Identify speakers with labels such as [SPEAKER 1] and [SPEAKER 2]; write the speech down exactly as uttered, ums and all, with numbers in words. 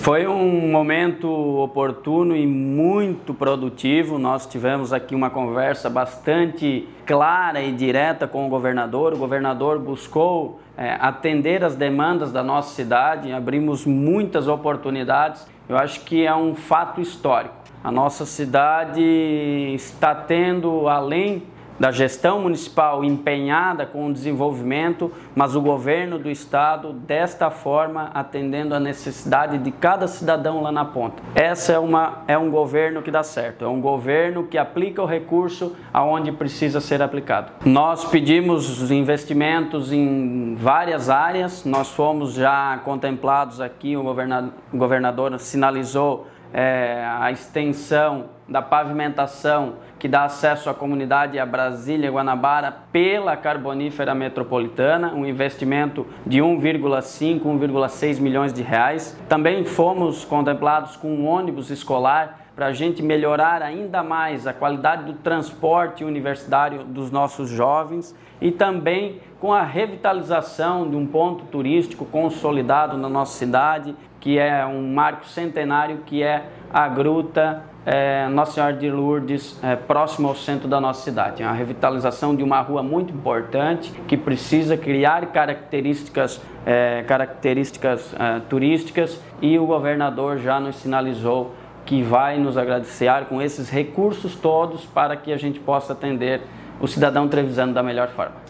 [SPEAKER 1] Foi um momento oportuno e muito produtivo. Nós tivemos aqui uma conversa bastante clara e direta com o governador. O governador buscou é, atender as demandas da nossa cidade, abrimos muitas oportunidades. Eu acho que é um fato histórico. A nossa cidade está tendo, além da gestão municipal empenhada com o desenvolvimento, mas o governo do estado desta forma atendendo a necessidade de cada cidadão lá na ponta. Essa é, uma, é um governo que dá certo, é um governo que aplica o recurso aonde precisa ser aplicado. Nós pedimos investimentos em várias áreas, nós fomos já contemplados aqui, o governador, o governador sinalizou É, a extensão da pavimentação que dá acesso à comunidade a Brasília e Guanabara pela Carbonífera Metropolitana, um investimento de um vírgula cinco, um vírgula seis milhões de reais. Também fomos contemplados com um ônibus escolar para a gente melhorar ainda mais a qualidade do transporte universitário dos nossos jovens e também com a revitalização de um ponto turístico consolidado na nossa cidade, que é um marco centenário, que é a Gruta é, Nossa Senhora de Lourdes, é, próximo ao centro da nossa cidade. É uma revitalização de uma rua muito importante, que precisa criar características, é, características é, turísticas, e o governador já nos sinalizou que vai nos agradecer com esses recursos todos para que a gente possa atender o cidadão trevisano da melhor forma.